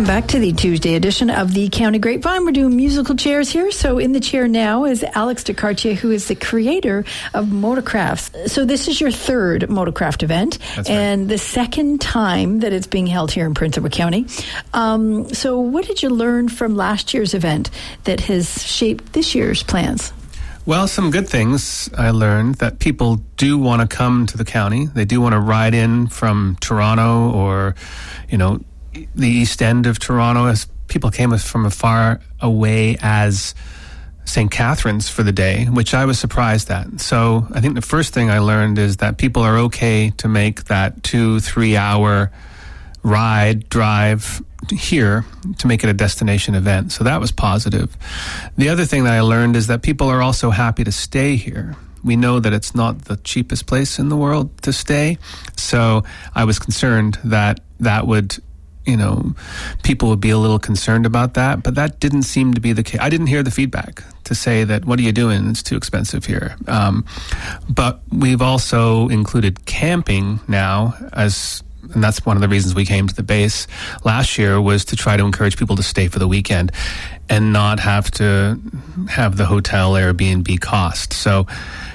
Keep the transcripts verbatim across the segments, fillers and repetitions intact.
Welcome back to the Tuesday edition of the County Grapevine. We're doing musical chairs here. So in the chair now is Alex DeCartier, who is the creator of Motorcrafts. So this is your third Motorcraft event. That's right. And the second time that it's being held here in Prince Edward County. Um, so what did you learn from last year's event that has shaped this year's plans? Well, some good things I learned, that people do want to come to the county. They do want to ride in from Toronto or, you know, the east end of Toronto. As people came from as far away as Saint Catharines for the day, which I was surprised at. So I think the first thing I learned is that people are okay to make that two, three hour ride, drive here to make it a destination event. So that was positive. The other thing that I learned is that people are also happy to stay here. We know that it's not the cheapest place in the world to stay. So I was concerned that that would, you know, people would be a little concerned about that, but that didn't seem to be the case. I didn't hear the feedback to say that, what are you doing? It's too expensive here. Um, but we've also included camping now as, and that's one of the reasons we came to the base last year, was to try to encourage people to stay for the weekend and not have to have the hotel Airbnb cost. So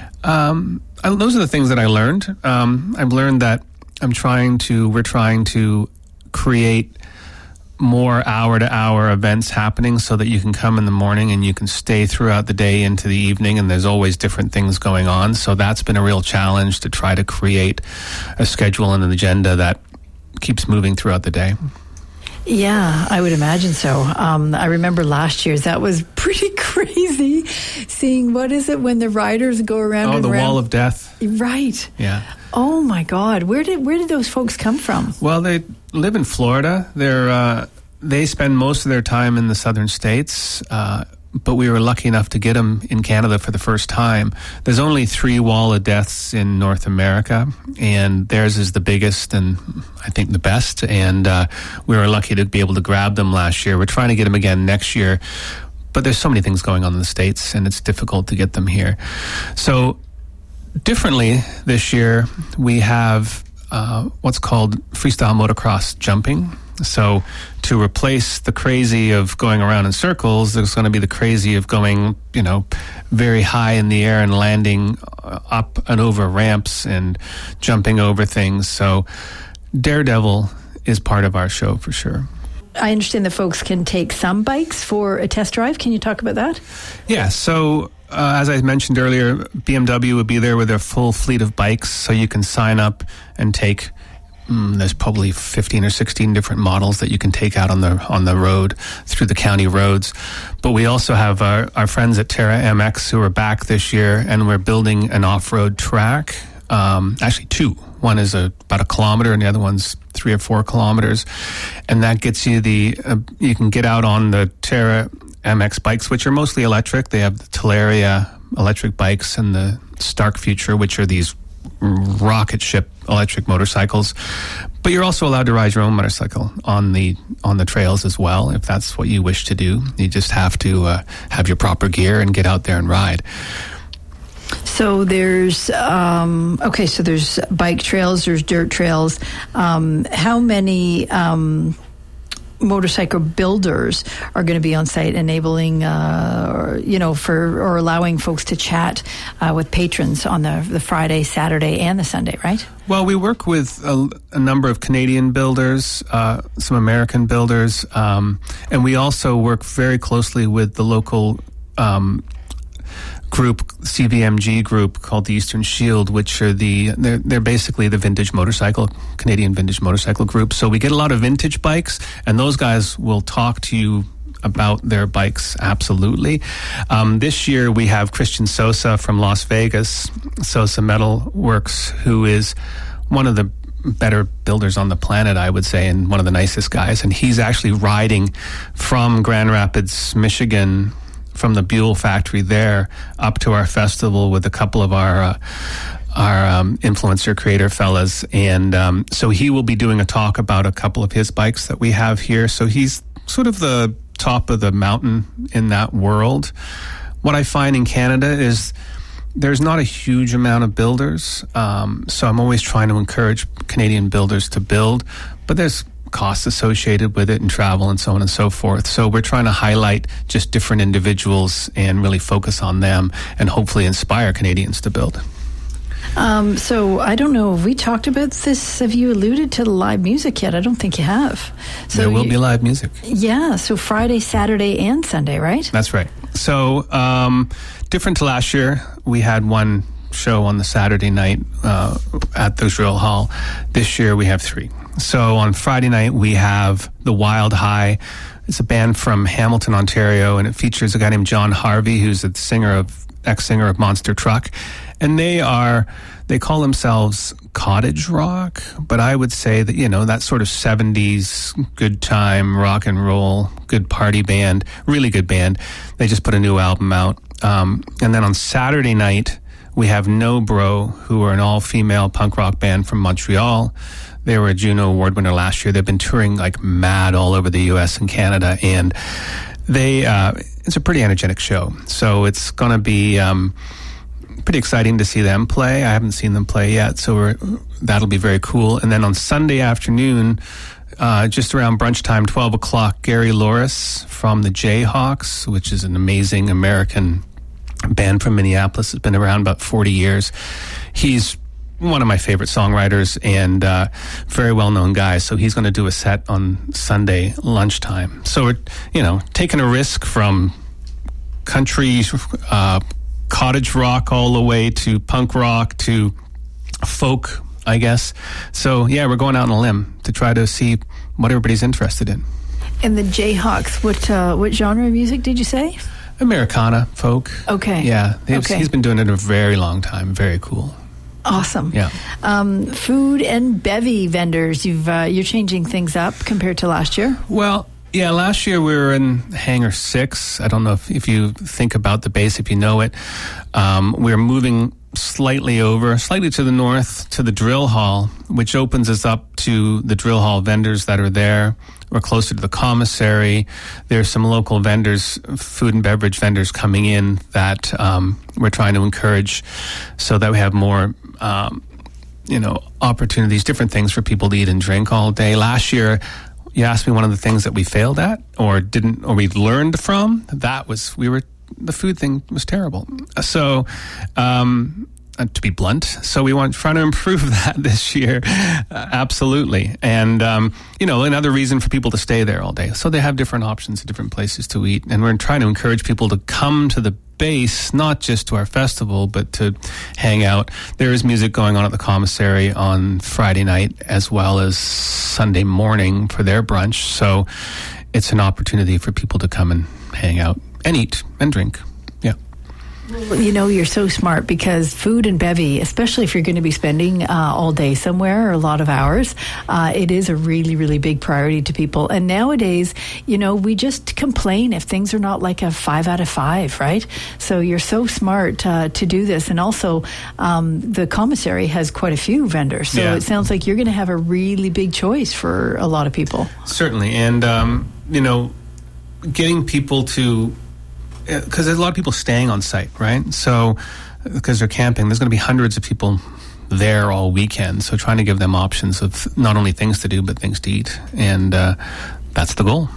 um, I, those are the things that I learned. Um, I've learned that I'm trying to, we're trying to create more hour-to-hour events happening so that you can come in the morning and you can stay throughout the day into the evening, and there's always different things going on. So that's been a real challenge, to try to create a schedule and an agenda that keeps moving throughout the day. Yeah, I would imagine so. Um, I remember last year's, that was pretty crazy, seeing, what is it, when the riders go around Oh, and the around? Wall of Death. Right. Yeah. Oh my God, where did where did those folks come from? Well, they live in Florida. They're uh, they spend most of their time in the southern states, uh, but we were lucky enough to get them in Canada for the first time. There's only three Wall of Deaths in North America, and theirs is the biggest and I think the best. And uh, we were lucky to be able to grab them last year. We're trying to get them again next year, but there's so many things going on in the States, and it's difficult to get them here. So differently this year, we have uh, what's called freestyle motocross jumping. So to replace the crazy of going around in circles, there's going to be the crazy of going, you know, very high in the air and landing up and over ramps and jumping over things. So Daredevil is part of our show for sure. I understand that folks can take some bikes for a test drive. Can you talk about that? Yeah, so uh, as I mentioned earlier, B M W would be there with their full fleet of bikes, so you can sign up and take, mm, there's probably fifteen or sixteen different models that you can take out on the on the road through the county roads. But we also have our, our friends at Terra M X who are back this year, and we're building an off-road track, um, actually two. One is a, about a kilometer, and the other one's three or four kilometers. And that gets you the, uh, you can get out on the Terra M X bikes, which are mostly electric. They have the Talaria electric bikes and the Stark Future, which are these rocket ship electric motorcycles. But you're also allowed to ride your own motorcycle on the on the trails as well, if that's what you wish to do. You just have to uh, have your proper gear and get out there and ride. So there's, um, okay, so there's bike trails, there's dirt trails. Um, how many um, motorcycle builders are going to be on site, enabling, uh, or, you know, for, or allowing folks to chat uh, with patrons on the, the Friday, Saturday, and the Sunday, right? Well, we work with a, a number of Canadian builders, uh, some American builders, um, and we also work very closely with the local um group, C V M G group, called the Eastern Shield, which are the, they're, they're basically the vintage motorcycle, Canadian vintage motorcycle group. So we get a lot of vintage bikes, and those guys will talk to you about their bikes, absolutely. Um, this year we have Christian Sosa from Las Vegas, Sosa Metal Works, who is one of the better builders on the planet, I would say, and one of the nicest guys. And he's actually riding from Grand Rapids, Michigan, from the Buell factory there up to our festival with a couple of our uh, our um, influencer creator fellas. And um, so he will be doing a talk about a couple of his bikes that we have here. So he's sort of the top of the mountain in that world. What I find in Canada is there's not a huge amount of builders. Um, so I'm always trying to encourage Canadian builders to build, but there's costs associated with it and travel and so on and so forth. So we're trying to highlight just different individuals and really focus on them and hopefully inspire Canadians to build. Um, so I don't know, have we talked about this? Have you alluded to the live music yet? I don't think you have. So there will you, be live music. Yeah, so Friday, Saturday, and Sunday, right? That's right. So um, different to last year, we had one show on the Saturday night uh, at the Drill Hall. This year we have three. So on Friday night we have the Wild High. It's a band from Hamilton, Ontario, and it features a guy named John Harvey, who's a singer of ex-singer of Monster Truck. And they are, they call themselves cottage rock, but I would say that, you know, that sort of seventies good time rock and roll, good party band, really good band. They just put a new album out. Um, and then on Saturday night, we have No Bro, who are an all-female punk rock band from Montreal. They were a Juno Award winner last year. They've been touring like mad all over the U S and Canada, and they uh, it's a pretty energetic show. So it's going to be um, pretty exciting to see them play. I haven't seen them play yet, so we're, that'll be very cool. And then on Sunday afternoon, uh, just around brunch time, twelve o'clock, Gary Loris from the Jayhawks, which is an amazing American band from Minneapolis. Has been around about forty years. He's one of my favorite songwriters and uh, very well-known guy. So he's going to do a set on Sunday lunchtime. So we're, you know, taking a risk from country, uh, cottage rock all the way to punk rock to folk, I guess. So yeah, we're going out on a limb to try to see what everybody's interested in. And the Jayhawks, what uh, what genre of music did you say? Americana, folk. Okay. Yeah, okay. He's been doing it a very long time. Very cool. Awesome. Yeah. Um, food and bevy vendors, you've uh, you're changing things up compared to last year. Well, yeah, last year we were in Hangar Six. I don't know if, if you think about the base, if you know it. Um, we're moving slightly over, slightly to the north, to the Drill Hall, which opens us up to the Drill Hall vendors that are there. We're closer to the commissary. There's some local vendors, food and beverage vendors coming in that um, we're trying to encourage so that we have more, um, you know, opportunities, different things for people to eat and drink all day. Last year, you asked me one of the things that we failed at or didn't, or we learned from. That was, we were, the food thing was terrible. So, um, Uh, to be blunt. So we want trying to improve that this year. Uh, absolutely. And, um, you know, another reason for people to stay there all day. So they have different options, different places to eat. And we're trying to encourage people to come to the base, not just to our festival, but to hang out. There is music going on at the commissary on Friday night as well as Sunday morning for their brunch. So it's an opportunity for people to come and hang out and eat and drink. Yeah. You know, you're so smart because food and bevy, especially if you're going to be spending uh, all day somewhere or a lot of hours, uh, it is a really, really big priority to people. And nowadays, you know, we just complain if things are not like a five out of five, right? So you're so smart uh, to do this. And also, um, the commissary has quite a few vendors. So yeah. It sounds like you're going to have a really big choice for a lot of people. Certainly. And, um, you know, getting people to... Because there's a lot of people staying on site, right? So, because they're camping, there's going to be hundreds of people there all weekend. So, trying to give them options of not only things to do, but things to eat. And uh, that's the goal.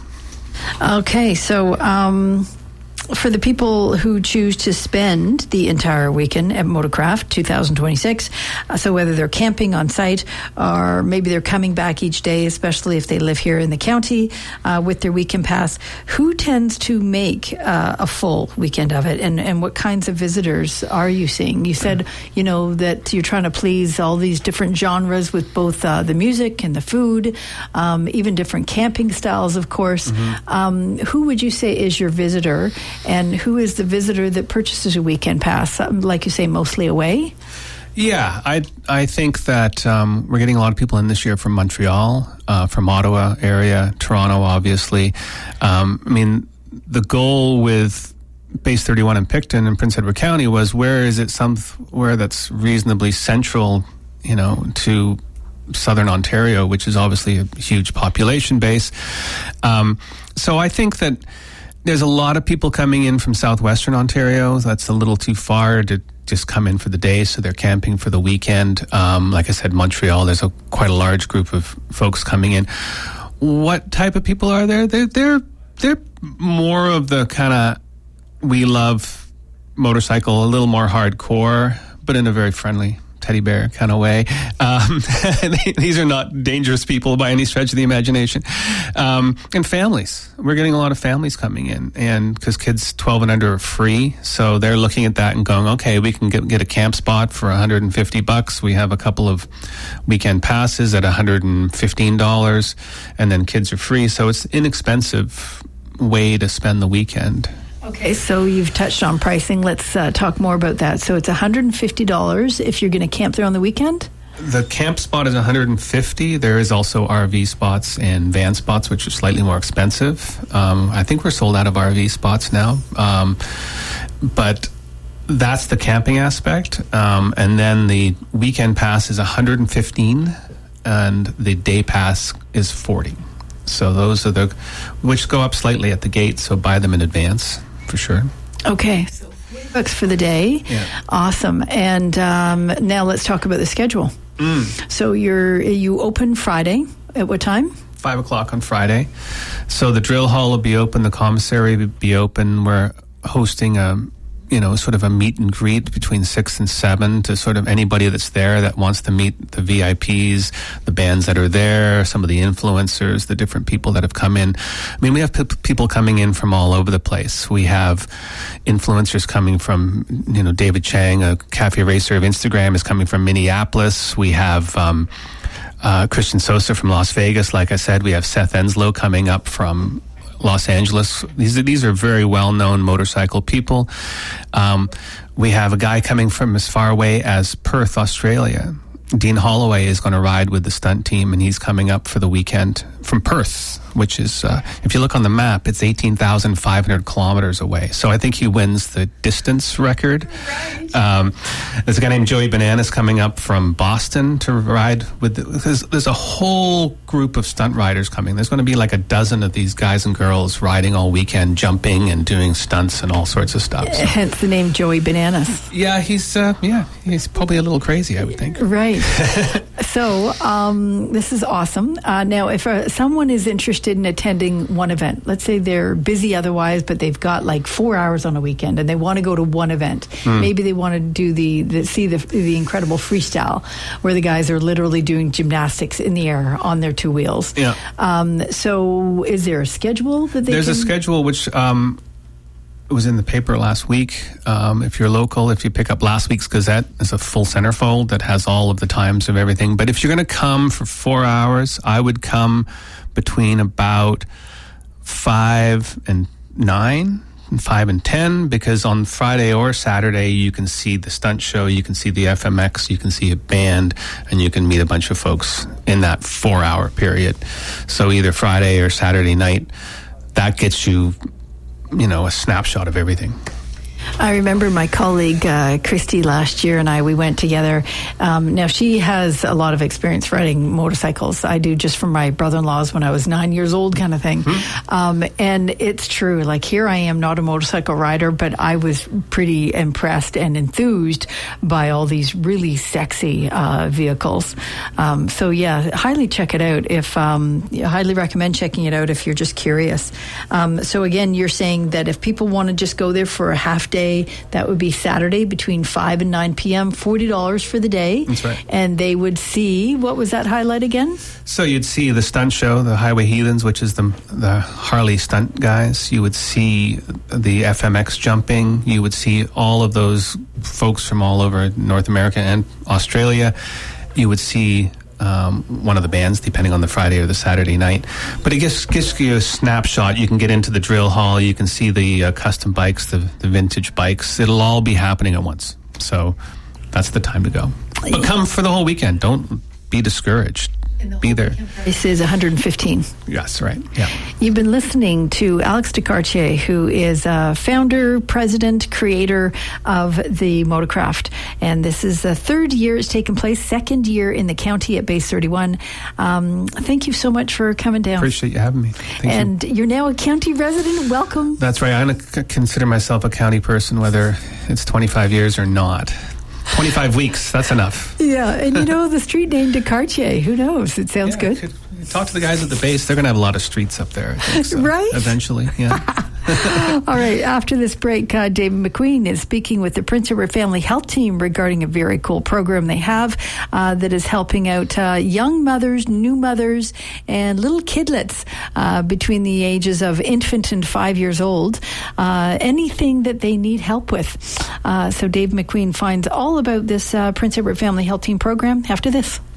Okay, so um, for the people who choose to spend the entire weekend at Motorcraft twenty twenty-six, uh, so whether they're camping on site or maybe they're coming back each day, especially if they live here in the county uh, with their weekend pass, who tends to make uh, a full weekend of it, and, and what kinds of visitors are you seeing? You said, you know, that you're trying to please all these different genres with both uh, the music and the food, um, even different camping styles, of course. Mm-hmm. Um, who would you say is your visitor? And who is the visitor that purchases a weekend pass? Like you say, mostly away? Yeah, I I think that um, we're getting a lot of people in this year from Montreal, uh, from Ottawa area, Toronto, obviously. Um, I mean, the goal with Base thirty-one in Picton and Prince Edward County was where is it somewhere that's reasonably central, you know, to Southern Ontario, which is obviously a huge population base. Um, so I think that there's a lot of people coming in from southwestern Ontario. That's a little too far to just come in for the day, so they're camping for the weekend. Um, like I said, Montreal, there's a quite a large group of folks coming in. what type of people are there? They're they're they're more of the kind of we love motorcycle, a little more hardcore, but in a very friendly teddy bear kind of way. Um, these are not dangerous people by any stretch of the imagination. Um, and families. We're getting a lot of families coming in, and because kids twelve and under are free, so they're looking at that and going, okay, we can get, get a camp spot for one hundred fifty bucks. We have a couple of weekend passes at one hundred fifteen dollars, and then kids are free. So it's an inexpensive way to spend the weekend. Okay, so you've touched on pricing. Let's uh, talk more about that. So it's one hundred fifty dollars if you're going to camp there on the weekend? The camp spot is one hundred fifty dollars. There is also R V spots and van spots, which are slightly more expensive. Um, I think we're sold out of R V spots now. Um, but that's the camping aspect. Um, and then the weekend pass is one hundred fifteen dollars, and the day pass is forty dollars. So those are the, which go up slightly at the gate, so buy them in advance. For sure. Okay. So forty bucks for the day. Yeah. Awesome. And um, now let's talk about the schedule. Mm. So you're you open Friday at what time? Five o'clock on Friday. So the drill hall will be open. The commissary will be open. We're hosting a, you know, sort of a meet and greet between six and seven to sort of anybody that's there that wants to meet the V I Ps, the bands that are there, some of the influencers, the different people that have come in. I mean, we have p- people coming in from all over the place. We have influencers coming from, you know, David Chang, a cafe racer of Instagram, is coming from Minneapolis. We have um, uh, Christian Sosa from Las Vegas. Like I said, we have Seth Enslow coming up from Los Angeles. These are, these are very well-known motorcycle people. Um, we have a guy coming from as far away as Perth, Australia. Dean Holloway is going to ride with the stunt team, and he's coming up for the weekend from Perth, which is, uh, if you look on the map, it's eighteen thousand five hundred kilometers away. So I think he wins the distance record. Right. Um, there's a guy named Joey Bananas coming up from Boston to ride with, the, there's, there's a whole group of stunt riders coming. There's going to be like a dozen of these guys and girls riding all weekend, jumping and doing stunts and all sorts of stuff. So. Hence the name Joey Bananas. Yeah, he's, uh, yeah, he's probably a little crazy, I would think. Right. So um, this is awesome. Uh, now, if uh, someone is interested in attending one event, let's say they're busy otherwise, but they've got like four hours on a weekend and they want to go to one event. Mm. Maybe they want to do the, the see the the incredible freestyle where the guys are literally doing gymnastics in the air on their two wheels. Yeah. Um, so is there a schedule that they There's can... a schedule which... Um, It was in the paper last week. Um, if you're local, if you pick up last week's Gazette, there's a full centerfold that has all of the times of everything. But if you're going to come for four hours, I would come between about five and nine, and five and ten, because on Friday or Saturday you can see the stunt show, you can see the F M X, you can see a band, and you can meet a bunch of folks in that four-hour period. So either Friday or Saturday night, that gets you, you know, a snapshot of everything. I remember my colleague uh, Christy last year and I, we went together. Um, now, she has a lot of experience riding motorcycles. I do just from my brother-in-law's when I was nine years old kind of thing. Hmm. Um, and it's true. Like, here I am, not a motorcycle rider, but I was pretty impressed and enthused by all these really sexy uh, vehicles. Um, so, yeah, highly check it out. If um, highly recommend checking it out if you're just curious. Um, so, again, you're saying that if people want to just go there for a half day, that would be Saturday between five and nine p.m., forty dollars for the day. That's right. And they would see, what was that highlight again? So you'd see the stunt show, the Highway Heathens, which is the the Harley stunt guys. You would see the F M X jumping. You would see all of those folks from all over North America and Australia. You would see Um, one of the bands, depending on the Friday or the Saturday night. But it gives, gives you a snapshot. You can get into the drill hall. You can see the uh, custom bikes, the, the vintage bikes. It'll all be happening at once. So that's the time to go. But come for the whole weekend. Don't be discouraged. Be there. This is one hundred fifteen. Yes, right. Yeah. You've been listening to Alex Descartier, who is a founder, president, creator of the Motorcraft. And this is the third year it's taken place, second year in the county at Base thirty-one. Um, thank you so much for coming down. Appreciate you having me. Thank and you. You're now a county resident. Welcome. That's right. I consider myself a county person, whether it's twenty-five years or not. twenty-five weeks, that's enough. Yeah, and you know, the street name Descartier, who knows? It sounds yeah, good. Could, Talk to the guys at the base. They're going to have a lot of streets up there, I think, so, right? Eventually, yeah. All right. After this break, uh, David McQueen is speaking with the Prince Edward Family Health Team regarding a very cool program they have uh, that is helping out uh, young mothers, new mothers, and little kidlets uh, between the ages of infant and five years old. Uh, anything that they need help with. Uh, so Dave McQueen finds all about this uh, Prince Edward Family Health Team program after this.